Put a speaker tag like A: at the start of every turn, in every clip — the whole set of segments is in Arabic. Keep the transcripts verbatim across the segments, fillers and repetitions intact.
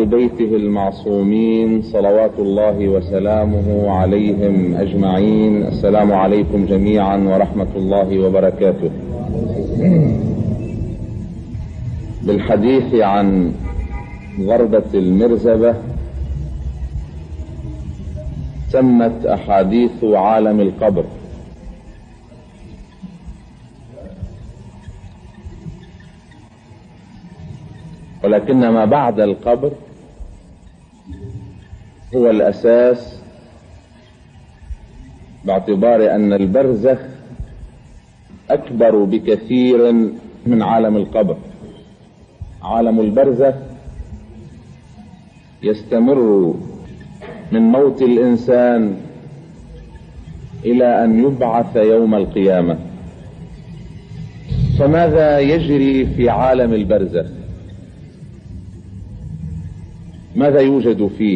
A: وأهل بيته المعصومين صلوات الله وسلامه عليهم أجمعين. السلام عليكم جميعا ورحمة الله وبركاته. بالحديث عن ضربة المرزبة تمت أحاديث عالم القبر، ولكن ما بعد القبر هو الأساس، باعتبار أن البرزخ أكبر بكثير من عالم القبر. عالم البرزخ يستمر من موت الإنسان إلى أن يبعث يوم القيامة. فماذا يجري في عالم البرزخ؟ ماذا يوجد فيه؟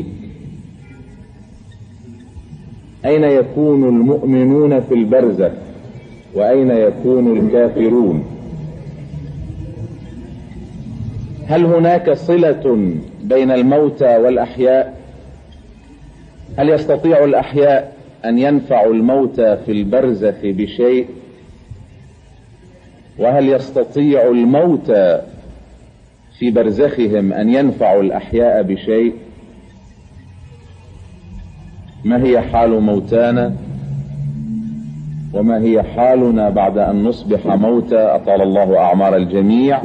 A: أين يكون المؤمنون في البرزخ وأين يكون الكافرون؟ هل هناك صلة بين الموتى والأحياء؟ هل يستطيع الأحياء أن ينفعوا الموتى في البرزخ بشيء؟ وهل يستطيع الموتى في برزخهم أن ينفعوا الأحياء بشيء؟ ما هي حال موتانا وما هي حالنا بعد أن نصبح موتى؟ أطال الله أعمار الجميع.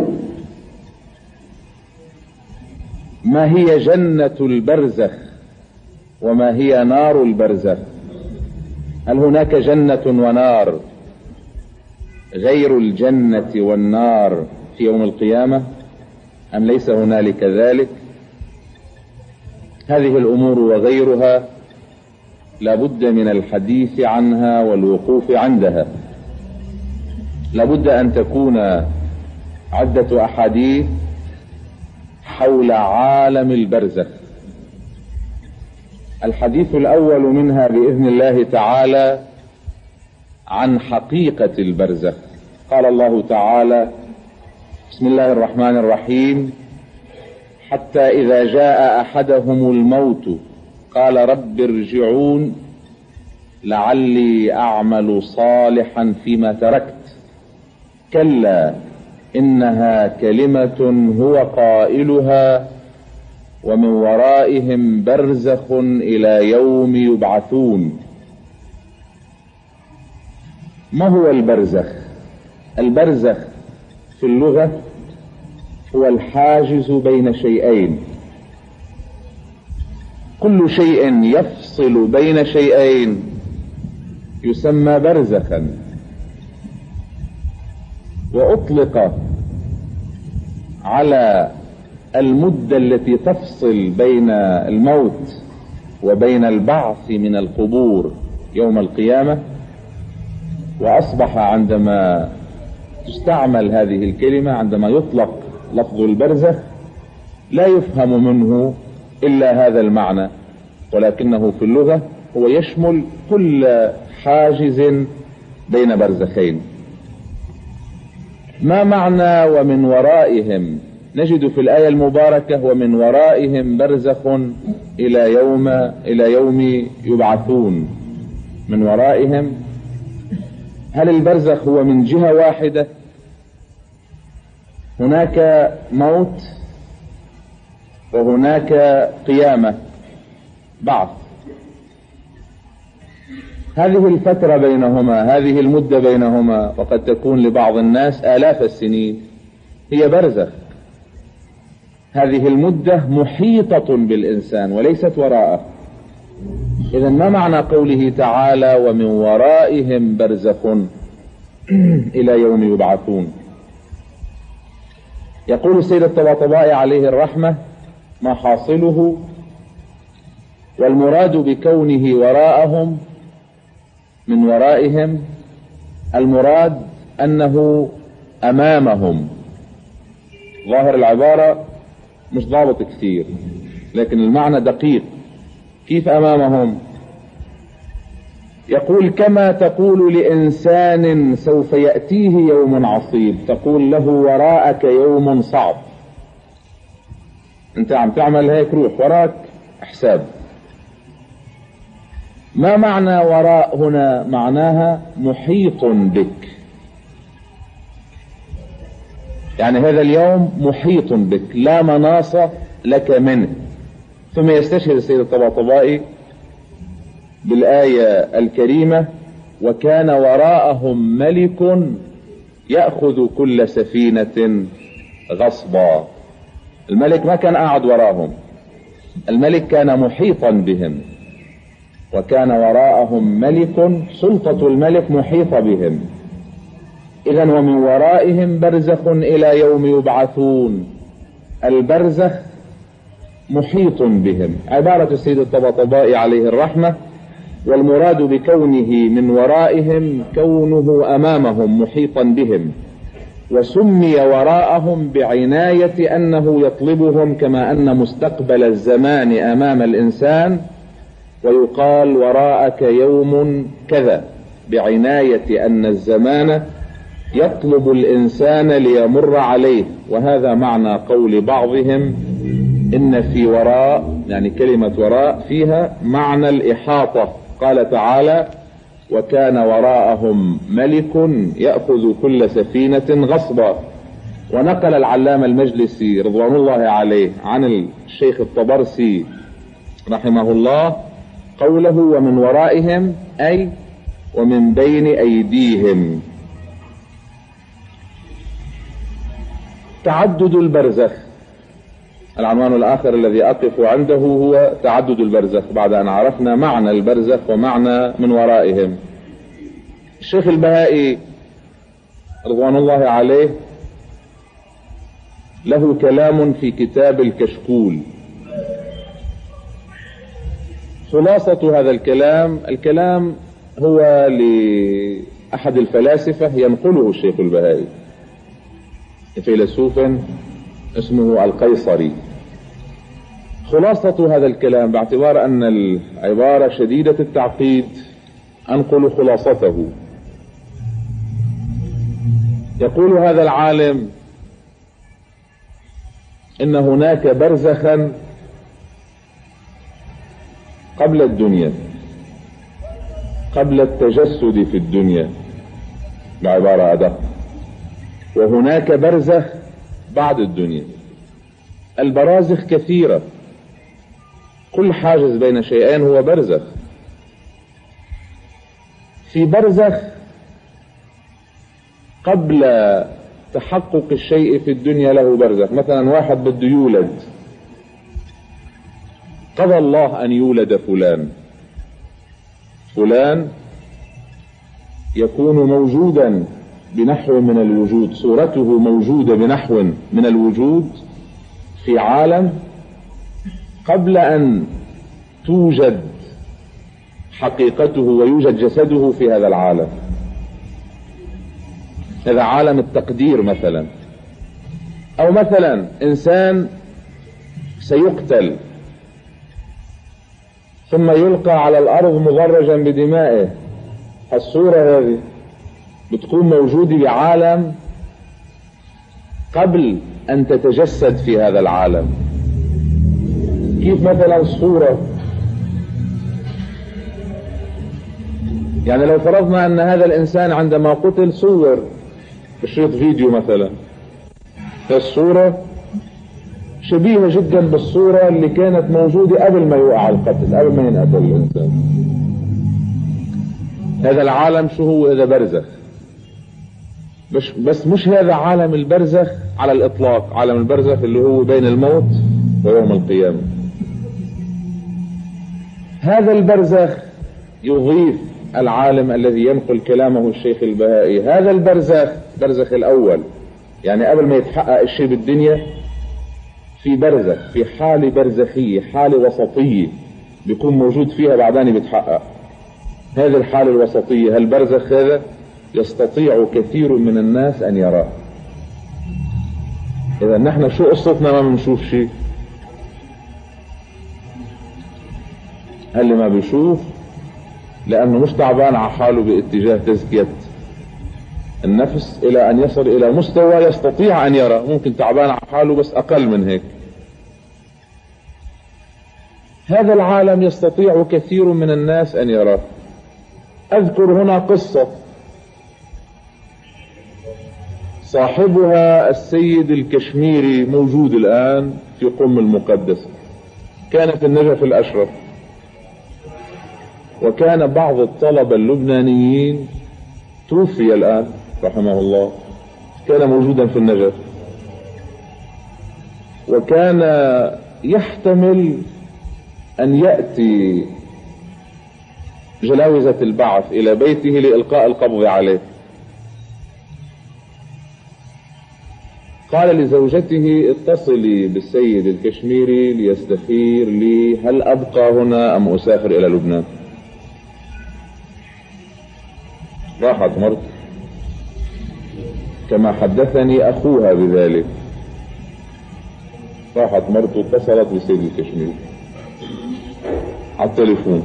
A: ما هي جنة البرزخ وما هي نار البرزخ؟ هل هناك جنة ونار غير الجنة والنار في يوم القيامة أم ليس هنالك ذلك؟ هذه الأمور وغيرها لابد من الحديث عنها والوقوف عندها. لابد أن تكون عدة أحاديث حول عالم البرزخ. الحديث الأول منها بإذن الله تعالى عن حقيقة البرزخ. قال الله تعالى: بسم الله الرحمن الرحيم: حتى إذا جاء أحدهم الموت قال رب ارجعون لعلي أعمل صالحا فيما تركت كلا إنها كلمة هو قائلها ومن ورائهم برزخ إلى يوم يبعثون. ما هو البرزخ؟ البرزخ في اللغة هو الحاجز بين شيئين. كل شيء يفصل بين شيئين يسمى برزخا، وأطلق على المدة التي تفصل بين الموت وبين البعث من القبور يوم القيامة. وأصبح عندما تستعمل هذه الكلمة، عندما يطلق لفظ البرزخ، لا يفهم منه إلا هذا المعنى، ولكنه في اللغة هو يشمل كل حاجز بين برزخين. ما معنى ومن ورائهم؟ نجد في الآية المباركة ومن ورائهم برزخ إلى يوم إلى يوم يبعثون. من ورائهم، هل البرزخ هو من جهة واحدة؟ هناك موت وهناك قيامة، بعث. هذه الفترة بينهما، هذه المدة بينهما، وقد تكون لبعض الناس آلاف السنين، هي برزخ. هذه المدة محيطة بالإنسان وليست وراءه. إذن ما معنى قوله تعالى ومن ورائهم برزخ إلى يوم يبعثون؟ يقول السيد الطباطبائي عليه الرحمة: ما حاصله والمراد بكونه وراءهم من ورائهم، المراد أنه أمامهم. ظاهر العبارة مش ضابط كثير، لكن المعنى دقيق. كيف أمامهم؟ يقول: كما تقول لإنسان سوف يأتيه يوم عصيب، تقول له وراءك يوم صعب. انت عم تعمل هيك، روح وراك حساب. ما معنى وراء هنا؟ معناها محيط بك، يعني هذا اليوم محيط بك، لا مناص لك منه. ثم يستشهد السيد الطباطبائي بالآية الكريمة: وكان وراءهم ملك يأخذ كل سفينة غصبا. الملك ما كان قاعد وراهم، الملك كان محيطا بهم. وكان وراءهم ملك، سلطة الملك محيطة بهم. إذا ومن ورائهم برزخ إلى يوم يبعثون. البرزخ محيط بهم، عبارة السيد الطباطبائي عليه الرحمة. والمراد بكونه من ورائهم كونه أمامهم محيطا بهم، وسمي وراءهم بعناية أنه يطلبهم، كما أن مستقبل الزمان أمام الإنسان ويقال وراءك يوم كذا، بعناية أن الزمان يطلب الإنسان ليمر عليه. وهذا معنى قول بعضهم إن في وراء، يعني كلمة وراء فيها معنى الإحاطة. قال تعالى: وكان وراءهم ملك يأخذ كل سفينة غصبا. ونقل العلامة المجلسي رضوان الله عليه عن الشيخ الطبرسي رحمه الله قوله: ومن ورائهم أي ومن بين أيديهم. تعدد البرزخ. العنوان الآخر الذي أقف عنده هو تعدد البرزخ، بعد أن عرفنا معنى البرزخ ومعنى من ورائهم. الشيخ البهائي رضوان الله عليه له كلام في كتاب الكشكول. خلاصة هذا الكلام، الكلام هو لأحد الفلاسفة ينقله الشيخ البهائي، فيلسوف اسمه القيصري. خلاصة هذا الكلام، باعتبار أن العبارة شديدة التعقيد، أنقل خلاصته. يقول هذا العالم إن هناك برزخا قبل الدنيا، قبل التجسد في الدنيا بعبارة أدق، وهناك برزخ بعد الدنيا. البرازخ كثيرة، كل حاجز بين شيئين هو برزخ. في برزخ قبل تحقق الشيء في الدنيا له برزخ. مثلا واحد بده يولد، قضى الله أن يولد فلان، فلان يكون موجودا بنحو من الوجود، صورته موجودة بنحو من الوجود في عالم قبل أن توجد حقيقته ويوجد جسده في هذا العالم. هذا عالم التقدير مثلا. أو مثلا إنسان سيقتل ثم يلقى على الأرض مضرجا بدمائه، الصورة هذه بتكون موجودة بعالم قبل أن تتجسد في هذا العالم. كيف مثلا الصورة، يعني لو فرضنا أن هذا الإنسان عندما قتل صور بشريط فيديو مثلا، الصورة شبيهة جدا بالصورة اللي كانت موجودة قبل ما يوقع القتل، قبل ما ينقتل الإنسان. هذا العالم شو هو؟ هذا برزخ. بس, بس مش هذا عالم البرزخ على الإطلاق، عالم البرزخ اللي هو بين الموت ويوم القيامة. هذا البرزخ يضيف العالم الذي ينقل كلامه الشيخ البهائي، هذا البرزخ برزخ الأول، يعني قبل ما يتحقق الشيء بالدنيا في برزخ، في حالة برزخية، حالة وسطية بيكون موجود فيها بعدين بيتحقق. هذه الحالة الوسطية، هالبرزخ هذا يستطيع كثير من الناس أن يراه. إذا نحن شو قصتنا ما بنشوف شيء؟ اللي ما بيشوف لأنه مش تعبان على حاله باتجاه تزكية النفس إلى أن يصل إلى مستوى يستطيع أن يرى. ممكن تعبان على حاله بس أقل من هيك، هذا العالم يستطيع كثير من الناس أن يراه. أذكر هنا قصة صاحبها السيد الكشميري موجود الآن في قم المقدس، كان في النجف الأشرف، وكان بعض الطلبة اللبنانيين توفي الآن رحمه الله، كان موجودا في النجف، وكان يحتمل أن يأتي جلاوزة البعث إلى بيته لإلقاء القبض عليه. قال لزوجته اتصلي بالسيد الكشميري ليستخير لي هل أبقى هنا أم أسافر إلى لبنان. راحت مرته كما حدثني أخوها بذلك، راحت مرته اتصلت بالسيد الكشميري على التليفون،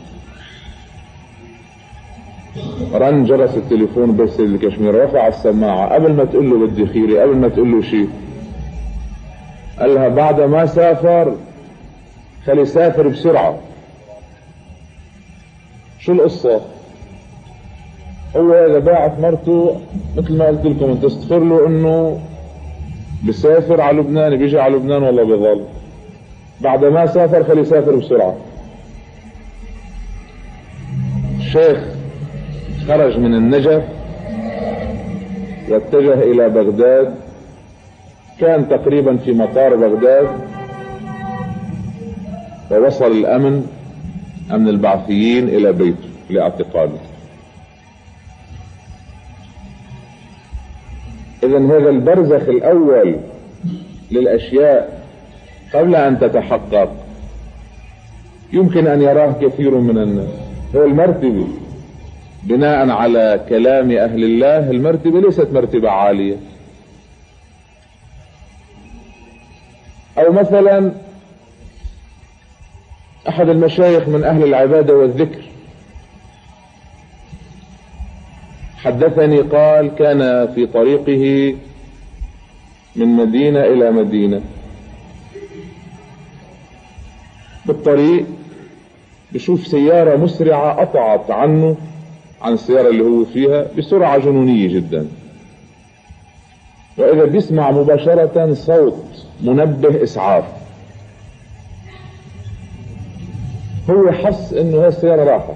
A: رن جرس التليفون بالسيد الكشميري، رفع السماعة قبل ما تقول له بدي خيري، قبل ما تقول له شيء قال لها بعد ما سافر خلي سافر بسرعة. شو القصة؟ هو إذا باعت مرته مثل ما قلت لكم تستخر له انه بسافر على لبنان، بيجي على لبنان والله بيظل، بعد ما سافر خلي سافر بسرعة. الشيخ خرج من النجف واتجه الى بغداد، كان تقريبا في مطار بغداد، ووصل الامن امن البعثيين الى بيته لاعتقاله. اذن هذا البرزخ الاول للاشياء قبل ان تتحقق يمكن ان يراه كثير من الناس. هو المرتبة بناء على كلام اهل الله، المرتبة ليست مرتبة عالية. او مثلا احد المشايخ من اهل العبادة والذكر حدثني قال كان في طريقه من مدينة الى مدينة، بالطريق بشوف سيارة مسرعة قطعت عنه عن السيارة اللي هو فيها بسرعة جنونية جدا، وإذا بيسمع مباشرة صوت منبه إسعاف. هو حس إنه هاي السيارة راحت،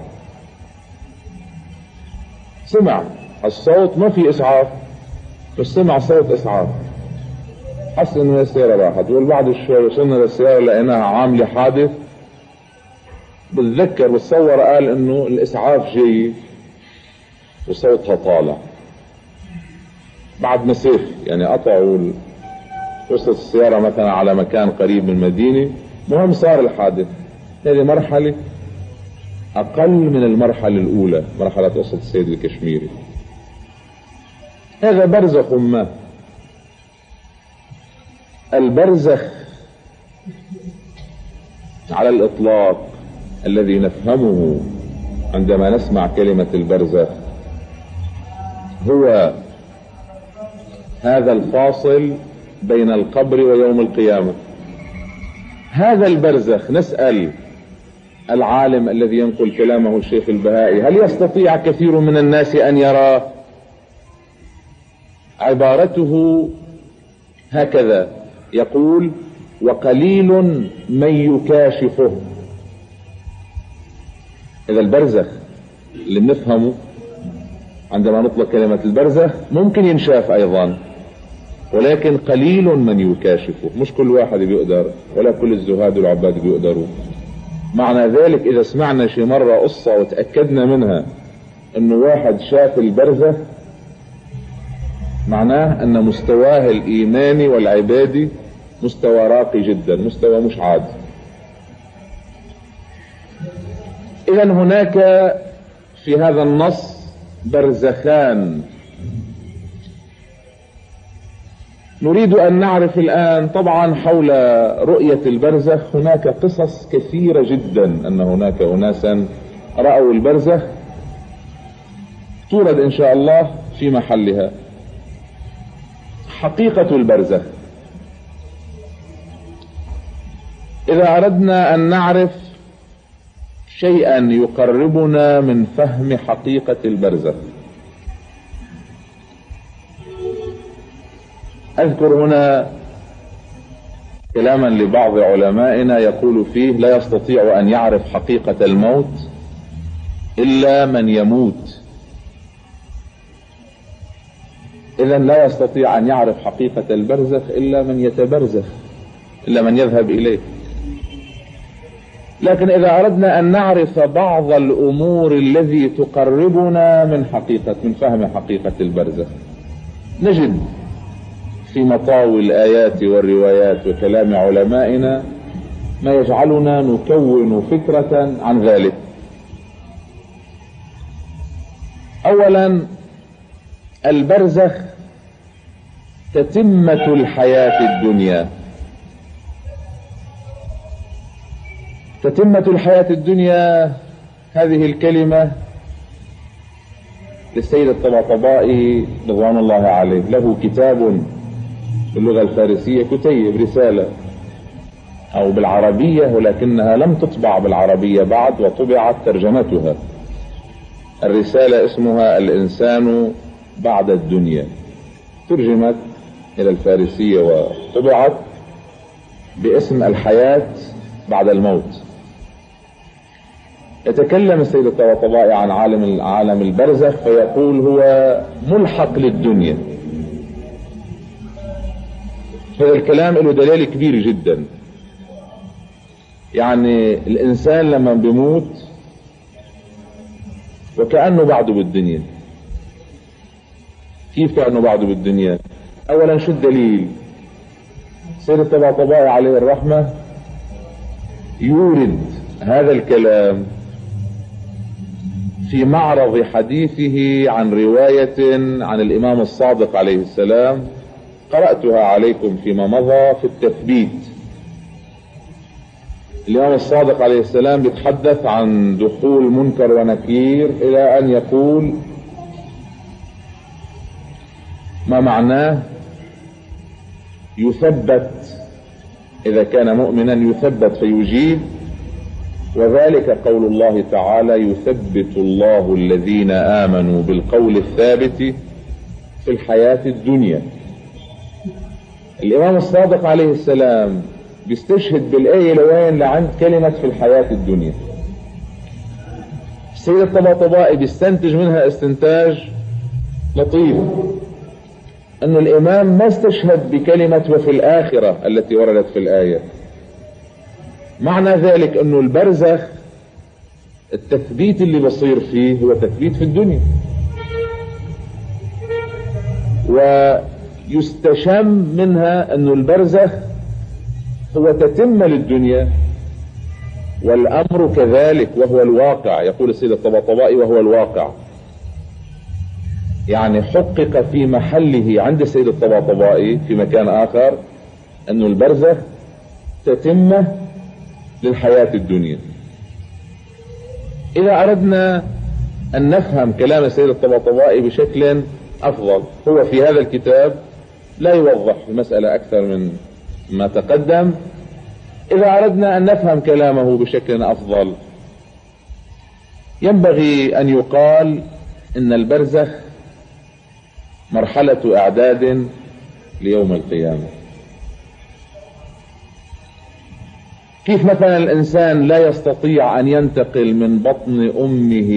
A: سمع الصوت ما في إسعاف بس سمع صوت إسعاف، حس إنه هاي السيارة راحت. والبعد شوي وصلنا للسيارة لقيناها عاملة حادث، بتذكر بتصور قال إنه الإسعاف جاي وصوتها طالع بعد مسافة، يعني قطعوا وصلت السيارة مثلا على مكان قريب من المدينة، مهم صار الحادث. هذه مرحلة أقل من المرحلة الأولى، مرحلة قصة السيد الكشميري. هذا برزخ ما. البرزخ على الإطلاق الذي نفهمه عندما نسمع كلمة البرزخ هو هذا الفاصل بين القبر ويوم القيامة. هذا البرزخ نسأل العالم الذي ينقل كلامه الشيخ البهائي هل يستطيع كثير من الناس أن يراه؟ عبارته هكذا يقول وقليل من يكاشفه. إذا البرزخ اللي بنفهمه عندما نطلق كلمة البرزخ ممكن ينشاف أيضا، ولكن قليل من يكاشفه، مش كل واحد بيقدر، ولا كل الزهاد والعباد بيقدروا. معنى ذلك إذا سمعنا شي مرة قصة وتأكدنا منها إنه واحد شاف البرزخ، معناه أن مستواه الإيماني والعبادي مستوى راقي جدا، مستوى مش عادي. إذا هناك في هذا النص برزخان. نريد أن نعرف الآن طبعا حول رؤية البرزخ هناك قصص كثيرة جدا، أن هناك أناسا رأوا البرزخ تورد إن شاء الله في محلها. حقيقة البرزخ، إذا أردنا أن نعرف شيئا يقربنا من فهم حقيقة البرزخ، أذكر هنا كلاما لبعض علمائنا يقول فيه: لا يستطيع أن يعرف حقيقة الموت إلا من يموت. إذن لا يستطيع أن يعرف حقيقة البرزخ إلا من يتبرزخ، إلا من يذهب إليه. لكن إذا أردنا أن نعرف بعض الأمور التي تقربنا من حقيقة من فهم حقيقة البرزخ، نجد في مطاوي الآيات والروايات وكلام علمائنا ما يجعلنا نكون فكرة عن ذلك. أولا، البرزخ تتمة الحياة الدنيا. تتمة الحياة الدنيا هذه الكلمة للسيد الطباطبائي رضوان الله عليه، له كتاب باللغة الفارسية، كتيب رسالة أو بالعربية ولكنها لم تطبع بالعربية بعد وطبعت ترجمتها. الرسالة اسمها الإنسان بعد الدنيا، ترجمت إلى الفارسية وطبعت باسم الحياة بعد الموت. يتكلم السيد الطباطبائي عن عالم عالم البرزخ فيقول: هو ملحق للدنيا. هذا الكلام له دليل كبير جدا. يعني الإنسان لما بيموت وكأنه بعده بالدنيا. كيف كأنه بعده بالدنيا؟ أولا شو الدليل؟ السيد الطباطبائي عليه الرحمة يورد هذا الكلام في معرض حديثه عن رواية عن الإمام الصادق عليه السلام، قرأتها عليكم فيما مضى في التثبيت. الإمام الصادق عليه السلام يتحدث عن دخول منكر ونكير إلى أن يقول ما معناه: يثبت إذا كان مؤمنا يثبت فيجيب، وذلك قول الله تعالى: يثبت الله الذين آمنوا بالقول الثابت في الحياة الدنيا. الإمام الصادق عليه السلام بيستشهد بالآية لوين لعند كلمة في الحياة الدنيا. السيد الطباطبائي بيستنتج منها استنتاج لطيف، أن الإمام ما استشهد بكلمة وفي الآخرة التي وردت في الآية. معنى ذلك أنه البرزخ التثبيت اللي بصير فيه هو تثبيت في الدنيا، ويستشم منها أنه البرزخ هو تتم للدنيا، والأمر كذلك وهو الواقع. يقول السيد الطباطبائي: وهو الواقع. يعني حقق في محله عند السيد الطباطبائي في مكان آخر أنه البرزخ تتم للحياة الدنيا. إذا أردنا أن نفهم كلام السيد الطباطبائي بشكل أفضل، هو في هذا الكتاب لا يوضح المسألة أكثر من ما تقدم. إذا أردنا أن نفهم كلامه بشكل أفضل ينبغي أن يقال إن البرزخ مرحلة إعداد ليوم القيامة. كيف مثلا الإنسان لا يستطيع أن ينتقل من بطن أمه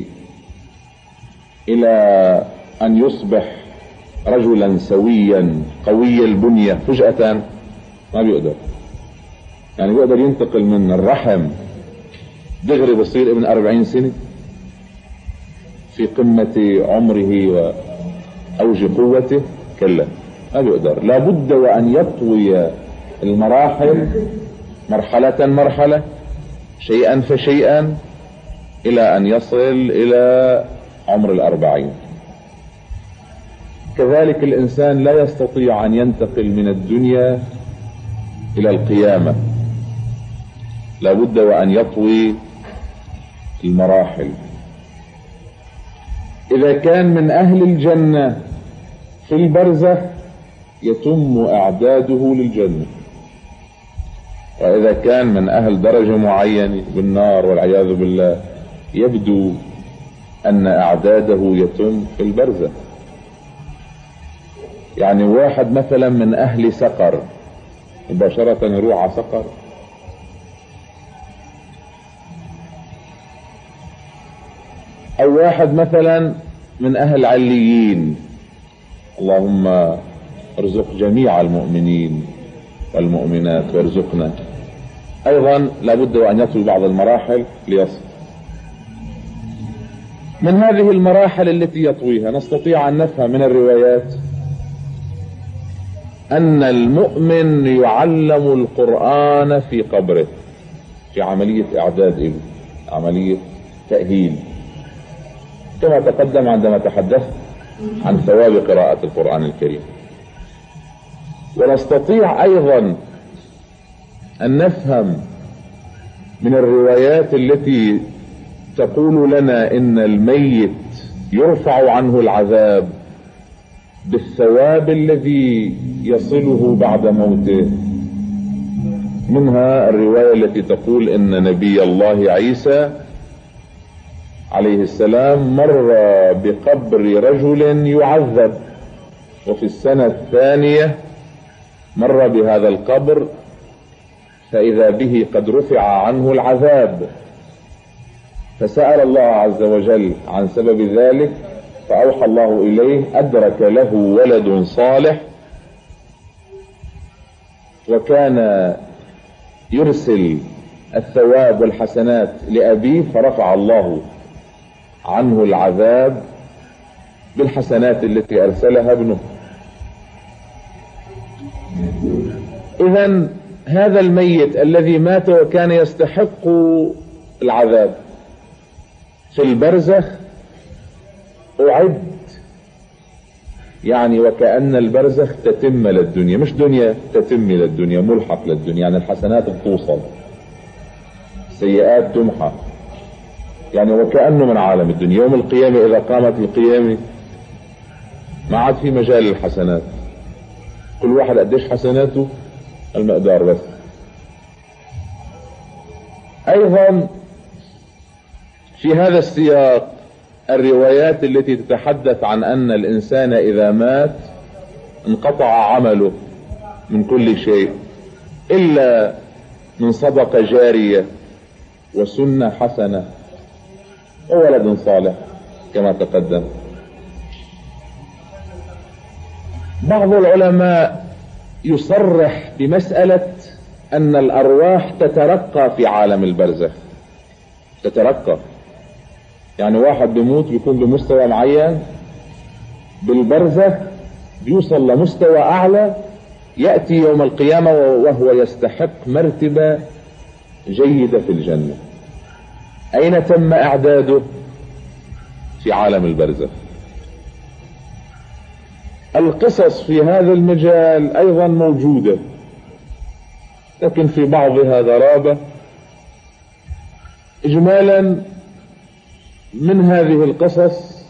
A: إلى أن يصبح رجلا سويا قوي البنية فجأة؟ ما بيقدر. يعني بيقدر ينتقل من الرحم دغري بصير ابن أربعين سنة في قمة عمره وأوج قوته؟ كلا، ما بيقدر. لابد وأن يطوي المراحل مرحلة مرحلة، شيئا فشيئا، إلى أن يصل إلى عمر الأربعين. كذلك الإنسان لا يستطيع أن ينتقل من الدنيا إلى القيامة، لابد وأن يطوي المراحل. إذا كان من أهل الجنة في البرزخ يتم إعداده للجنة، وإذا كان من أهل درجة معينة بالنار والعياذ بالله، يبدو أن أعداده يتم في البرزخ. يعني واحد مثلا من أهل سقر مباشرة يروح على سقر، أو واحد مثلا من أهل عليين. اللهم ارزق جميع المؤمنين والمؤمنات وارزقنا. أيضا لابد أن يطوي بعض المراحل ليصل. من هذه المراحل التي يطويها نستطيع أن نفهم من الروايات أن المؤمن يعلم القرآن في قبره، في عملية إعداد له، عملية تأهيل، كما تقدم عندما تحدثت عن ثواب قراءة القرآن الكريم. ونستطيع أيضا أن نفهم من الروايات التي تقول لنا إن الميت يرفع عنه العذاب بالثواب الذي يصله بعد موته. منها الرواية التي تقول إن نبي الله عيسى عليه السلام مر بقبر رجل يعذب، وفي السنة الثانية مر بهذا القبر فإذا به قد رفع عنه العذاب، فسأل الله عز وجل عن سبب ذلك، فأوحى الله إليه أدرك له ولد صالح وكان يرسل الثواب والحسنات لأبيه، فرفع الله عنه العذاب بالحسنات التي أرسلها ابنه. إذن هذا الميت الذي مات وكان يستحق العذاب في البرزخ أعد، يعني وكأن البرزخ تتم للدنيا، مش دنيا تتم للدنيا، ملحق للدنيا، يعني الحسنات بتوصل، السيئات تمحى، يعني وكأنه من عالم الدنيا. يوم القيامة إذا قامت القيامة ما عاد في مجال للحسنات، كل واحد قديش حسناته المقدار بس. أيضا في هذا السياق الروايات التي تتحدث عن أن الإنسان إذا مات انقطع عمله من كل شيء إلا من صدقة جارية وسنة حسنة وولد صالح كما تقدم. بعض العلماء يصرح بمسألة أن الأرواح تترقى في عالم البرزخ، تترقى، يعني واحد بيموت بيكون بمستوى معين، بالبرزخ بيوصل لمستوى أعلى، يأتي يوم القيامة وهو يستحق مرتبة جيدة في الجنة. أين تم إعداده؟ في عالم البرزخ. القصص في هذا المجال أيضا موجودة، لكن في بعضها غرابة. إجمالا من هذه القصص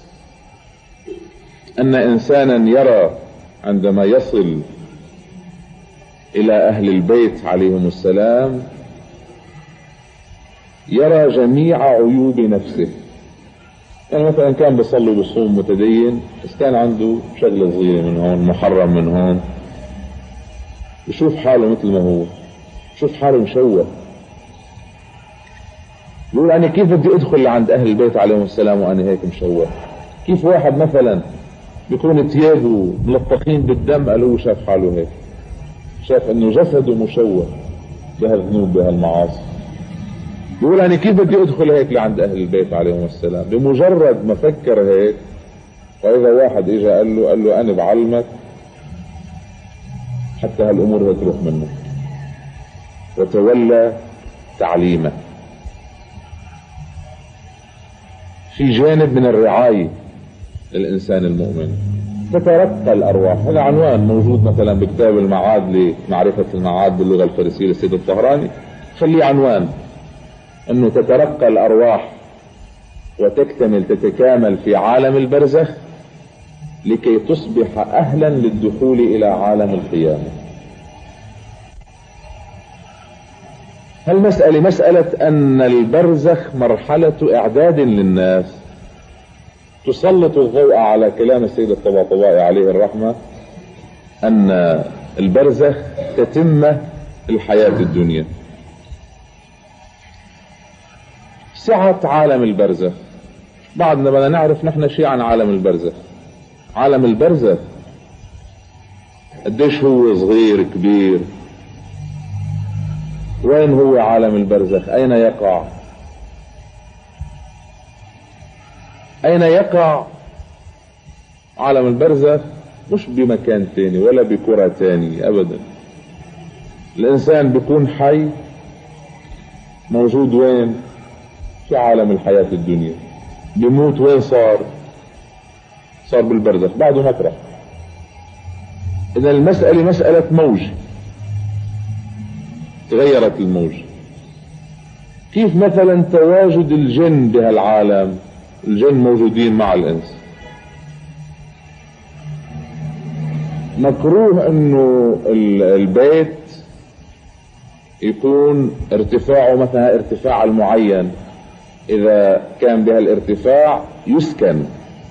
A: أن إنسانا يرى عندما يصل إلى أهل البيت عليهم السلام يرى جميع عيوب نفسه. يعني مثلا كان بيصلي بصوم متدين، بس كان عنده شغلة صغيرة من هون، محرم من هون، يشوف حاله مثل ما هو، يشوف حاله مشوه، يقول أنا كيف بدي أدخل عند أهل البيت عليهم السلام وأنا هيك مشوه؟ كيف واحد مثلا بيكون ثيابه ملطخين بالدم قال هو شاف حاله هيك، شاف إنه جسده مشوه بهالذنوب بهالمعاصي، يقول أنا كيف بدي أدخل هيك لعند أهل البيت عليهم السلام؟ بمجرد ما فكر هيك، وإذا واحد إجا قال له قال له أنا بعلمك حتى هالأمور تروح منك، وتولى تعليمه. في جانب من الرعاية للإنسان المؤمن، تترقى الأرواح. هذا عنوان موجود مثلا بكتاب المعاد لمعرفة المعاد باللغة الفارسية للسيد الطهراني، خليه عنوان أنه تترقى الأرواح وتكتمل تتكامل في عالم البرزخ لكي تصبح أهلا للدخول إلى عالم القيامة. هالمسألة مسألة أن البرزخ مرحلة إعداد للناس، تسلط الضوء على كلام السيد الطباطبائي عليه الرحمة أن البرزخ تتمة الحياة الدنيا. سعة عالم البرزخ، بعدنا بدنا نعرف نحن شيء عن عالم البرزخ. عالم البرزخ قديش هو صغير كبير؟ وين هو عالم البرزخ؟ أين يقع؟ أين يقع عالم البرزخ؟ مش بمكان تاني ولا بكرة تاني أبدا. الإنسان بيكون حي موجود وين؟ في عالم الحياة الدنيا. بيموت وين صار؟ صار بالبرزخ، بعده مطرح. إذا المسألة مسألة موج، تغيرت الموج. كيف مثلا تواجد الجن بهالعالم؟ الجن موجودين مع الإنس. مكروه انه البيت يكون ارتفاعه مثلا ارتفاع المعين، اذا كان بهالارتفاع يسكن.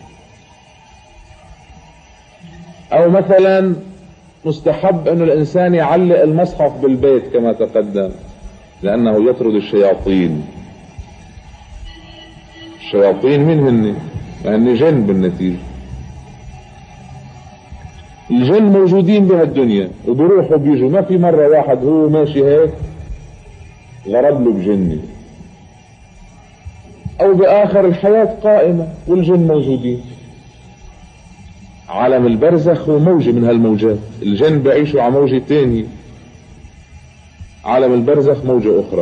A: او مثلا مستحب انه الانسان يعلق المصحف بالبيت كما تقدم، لانه يطرد الشياطين. الشياطين من هن؟ يعني جن بالنتيجة. الجن موجودين بهالدنيا وبروحوا بيجوا. ما في مرة واحد هو ماشي هيك غرب له بجني، او باخر الحياة قائمة والجن موجودين. عالم البرزخ هو موجة من هالموجات. الجن بعيشوا على موجة تانية، عالم البرزخ موجة اخرى.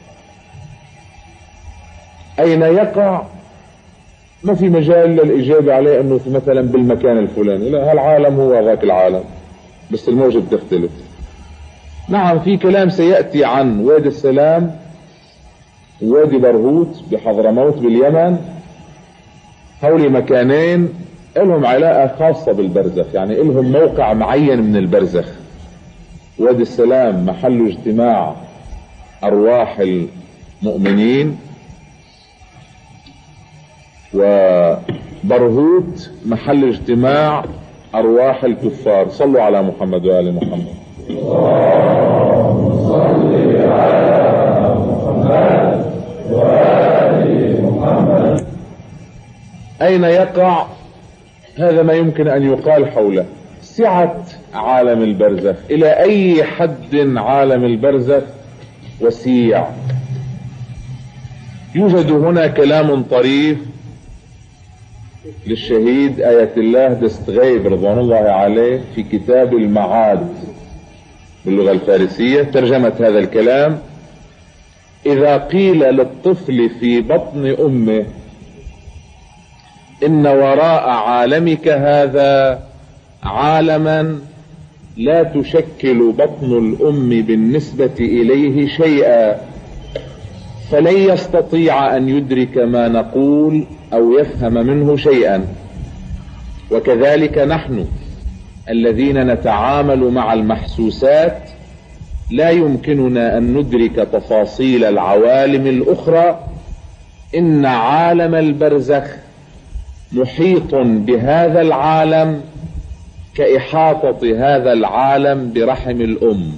A: اين يقع؟ ما في مجال للاجابة عليه انه مثلا بالمكان الفلاني، لا، هالعالم هو ذاك العالم، بس الموجة بتختلف. نعم في كلام سيأتي عن وادي السلام ووادي برهوت بحضرموت باليمن. هولي مكانين لهم علاقة خاصة بالبرزخ، يعني لهم موقع معين من البرزخ. وادي السلام محل اجتماع ارواح المؤمنين، وبرهوت محل اجتماع ارواح الكفار. صلوا على محمد وآل محمد. اللهم صل على محمد وآل محمد. اين يقع؟ هذا ما يمكن ان يقال حوله. سعة عالم البرزخ، الى اي حد عالم البرزخ وسيع؟ يوجد هنا كلام طريف للشهيد آية الله دستغيب رضوان الله عليه في كتاب المعاد باللغة الفارسية. ترجمة هذا الكلام: إذا قيل للطفل في بطن أمه إن وراء عالمك هذا عالما لا تشكل بطن الأم بالنسبة إليه شيئا، فلن يستطيع أن يدرك ما نقول أو يفهم منه شيئا. وكذلك نحن الذين نتعامل مع المحسوسات لا يمكننا أن ندرك تفاصيل العوالم الأخرى. إن عالم البرزخ محيط بهذا العالم كإحاطة هذا العالم برحم الأم.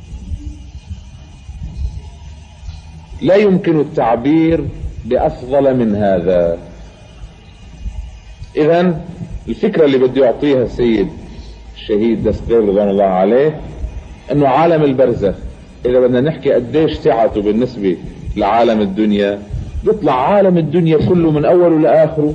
A: لا يمكن التعبير بأفضل من هذا. إذن الفكرة اللي بدي أعطيها السيد الشهيد دستغيب رضوان الله عليه أنه عالم البرزخ إذا بدنا نحكي قديش سعته بالنسبة لعالم الدنيا، بيطلع عالم الدنيا كله من أوله لآخره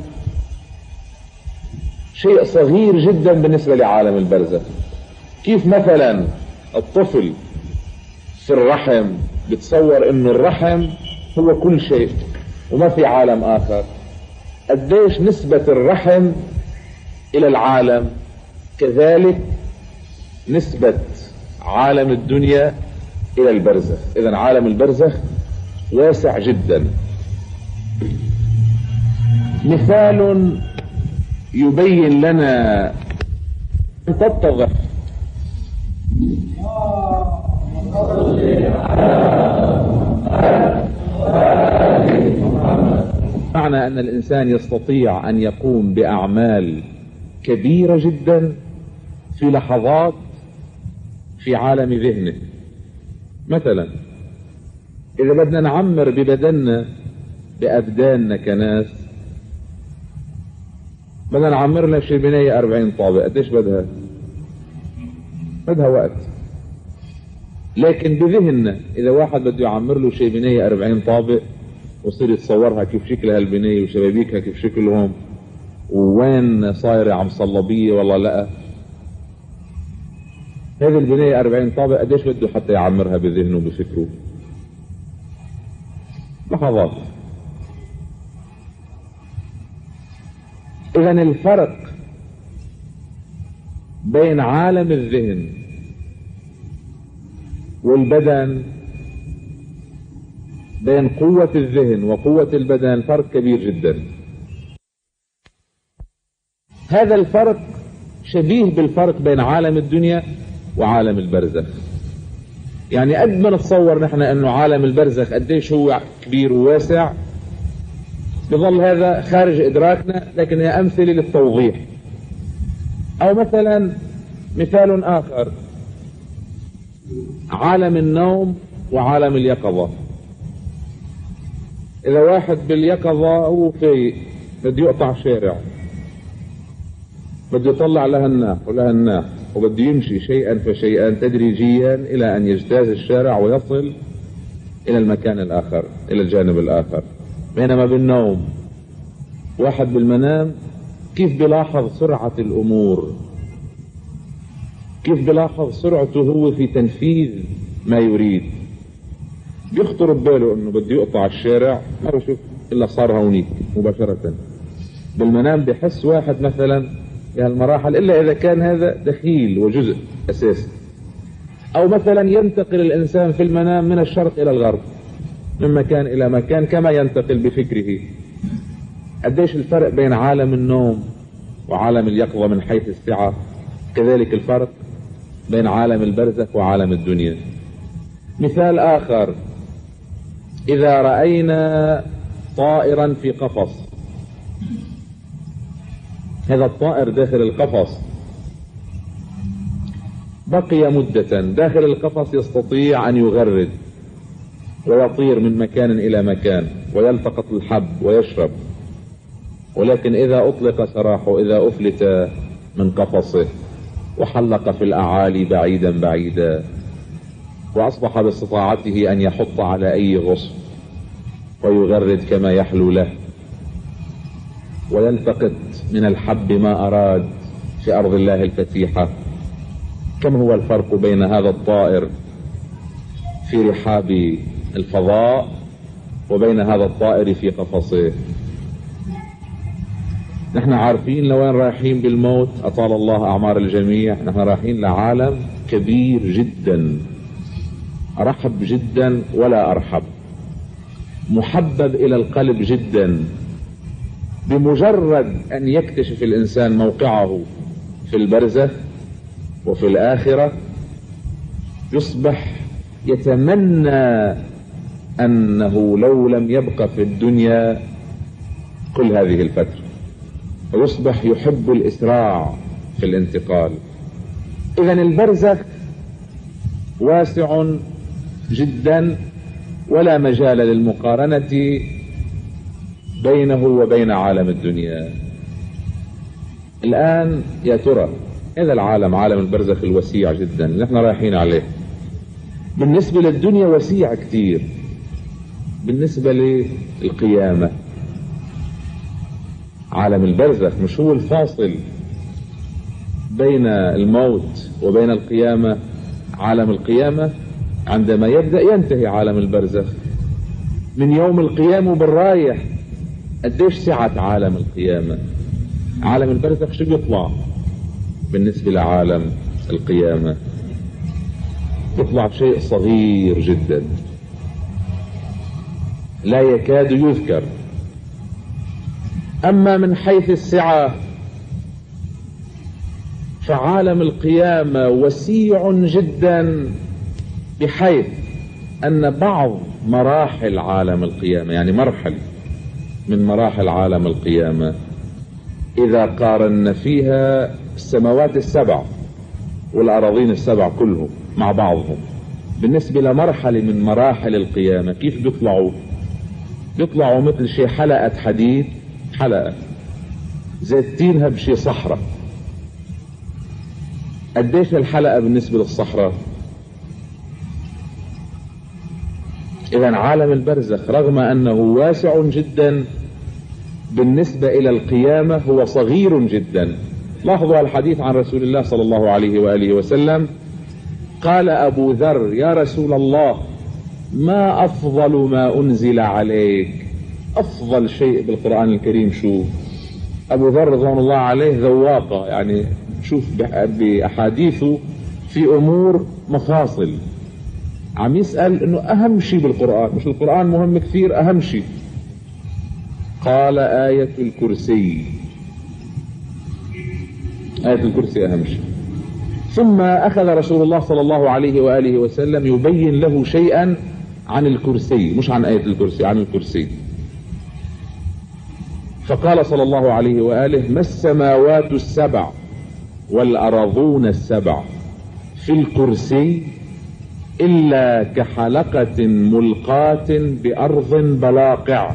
A: شيء صغير جدا بالنسبة لعالم البرزخ. كيف مثلا الطفل في الرحم بتصور انه الرحم هو كل شيء وما في عالم اخر، قديش نسبة الرحم الى العالم، كذلك نسبة عالم الدنيا الى البرزخ. اذن عالم البرزخ واسع جدا. مثال يبين لنا تتضح صل على بمعنى أن الإنسان يستطيع أن يقوم بأعمال كبيرة جدا في لحظات في عالم ذهنه. مثلا إذا بدنا نعمر ببدننا بأبداننا كناس، بدنا نعمر لنا شي بناية أربعين طابق، قديش بدها؟ بدها وقت. لكن بذهننا إذا واحد بده يعمر له شي بناية أربعين طابق وصير يتصورها كيف شكلها البناية وشبابيكها كيف شكلهم ووين صايرة عم صلبية والله لا، هذه البناية أربعين طابق قديش بده حتى يعمرها بذهنه بفكره؟ لحظات. إذا الفرق بين عالم الذهن والبدن، بين قوة الذهن وقوة البدن فرق كبير جدا. هذا الفرق شبيه بالفرق بين عالم الدنيا وعالم البرزخ. يعني قد ما نتصور نحن انه عالم البرزخ قديش هو كبير وواسع، بظل هذا خارج ادراكنا، لكن هي امثله للتوضيح. او مثلا مثال اخر، عالم النوم وعالم اليقظة. اذا واحد باليقظة هو في بده يقطع شارع، بده يطلع لها الناح ولها الناح، وبده يمشي شيئا فشيئا تدريجيا الى ان يجتاز الشارع ويصل الى المكان الاخر، الى الجانب الاخر. بينما بالنوم واحد بالمنام كيف بلاحظ سرعة الامور، كيف بلاحظ سرعته هو في تنفيذ ما يريد. بيخطر بباله انه بده يقطع الشارع، ما بشوف الا صار هونيك مباشرة. بالمنام بحس واحد مثلا بهالمراحل، الا اذا كان هذا دخيل وجزء اساسي. او مثلا ينتقل الانسان في المنام من الشرق الى الغرب، من مكان الى مكان كما ينتقل بفكره. قديش الفرق بين عالم النوم وعالم اليقظة من حيث السعة، كذلك الفرق بين عالم البرزخ وعالم الدنيا. مثال آخر، إذا رأينا طائرا في قفص، هذا الطائر داخل القفص بقي مدة داخل القفص، يستطيع أن يغرد ويطير من مكان إلى مكان ويلتقط الحب ويشرب. ولكن إذا أطلق سراحه، إذا أفلت من قفصه وحلق في الأعالي بعيدا بعيدا، وأصبح باستطاعته أن يحط على أي غصن ويغرد كما يحلو له، ويلتقط من الحب ما أراد في أرض الله الفتيحة. كم هو الفرق بين هذا الطائر في رحاب الفضاء وبين هذا الطائر في قفصه؟ نحن عارفين لوين رايحين بالموت، أطال الله أعمار الجميع. نحن رايحين لعالم كبير جدا، أرحب جدا ولا أرحب، محبب إلى القلب جدا. بمجرد أن يكتشف الإنسان موقعه في البرزخ وفي الآخرة، يصبح يتمنى أنه لو لم يبقى في الدنيا كل هذه الفترة، ويصبح يحب الإسراع في الانتقال. إذن البرزخ واسع جدا، ولا مجال للمقارنة بينه وبين عالم الدنيا. الآن يا ترى هذا العالم، عالم البرزخ الوسيع جدا اللي احنا رايحين عليه، بالنسبة للدنيا وسيع كتير. بالنسبة للقيامة، عالم البرزخ مش هو الفاصل بين الموت وبين القيامة. عالم القيامة عندما يبدأ ينتهي عالم البرزخ. من يوم القيامة بالرايح قديش سعة عالم القيامة. عالم البرزخ شو بيطلع بالنسبة لعالم القيامة؟ يطلع شيء صغير جدا لا يكاد يذكر. أما من حيث السعة فعالم القيامة وسيع جدا، بحيث أن بعض مراحل عالم القيامة، يعني مرحلة من مراحل عالم القيامة إذا قارن فيها السماوات السبع والأراضين السبع كلهم مع بعضهم بالنسبة لمرحلة من مراحل القيامة. كيف بيطلعوا؟ بيطلعوا مثل شيء حلقة حديد، حلقة زيتينها بشي صحراء. قديش الحلقة بالنسبة للصحراء؟ إذا عالم البرزخ رغم أنه واسع جدا بالنسبة إلى القيامة هو صغير جدا. لاحظوا الحديث عن رسول الله صلى الله عليه وآله وسلم، قال أبو ذر: يا رسول الله، ما أفضل ما أنزل عليك؟ أفضل شيء بالقرآن الكريم شو؟ أبو ذر رضوان الله عليه ذواقة، يعني شوف بأحاديثه في أمور مفاصل، عم يسأل إنه أهم شيء بالقرآن، مش القرآن مهم كثير، أهم شيء. قال: آية الكرسي. آية الكرسي أهم شيء. ثم أخذ رسول الله صلى الله عليه وآله وسلم يبين له شيئا عن الكرسي، مش عن آية الكرسي، عن الكرسي. فقال صلى الله عليه وآله: ما السماوات السبع والأرضون السبع في الكرسي إلا كحلقة ملقاة بأرض بلاقع.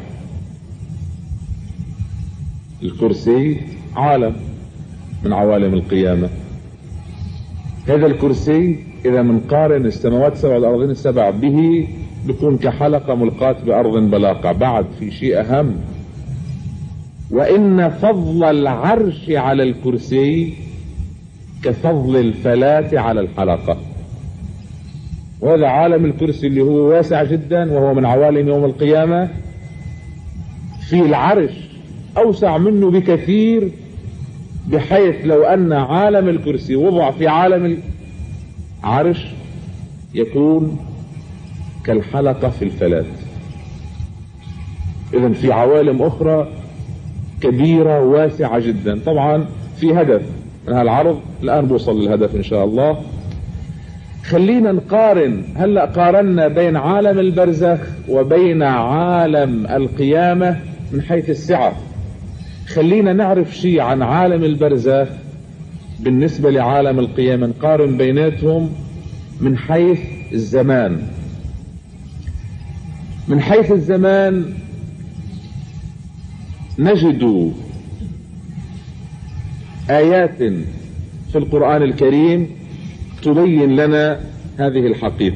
A: الكرسي عالم من عوالم القيامة. هذا الكرسي إذا منقارن السماوات السبع والأرضين السبع به بيكون كحلقة ملقاة بأرض بلاقع. بعد في شيء أهم، وإن فضل العرش على الكرسي كفضل الفلاة على الحلقة. وهذا عالم الكرسي اللي هو واسع جدا وهو من عوالم يوم القيامة. في العرش أوسع منه بكثير، بحيث لو أن عالم الكرسي وضع في عالم العرش يكون كالحلقة في الفلاة. إذن في عوالم أخرى كبيرة واسعة جدا. طبعا في هدف من هالعرض، الآن بوصل للهدف إن شاء الله. خلينا نقارن، هلأ قارنا بين عالم البرزخ وبين عالم القيامة من حيث السعة. خلينا نعرف شيء عن عالم البرزخ بالنسبة لعالم القيامة، نقارن بيناتهم من حيث الزمان. من حيث الزمان نجد آيات في القرآن الكريم تبين لنا هذه الحقيقة.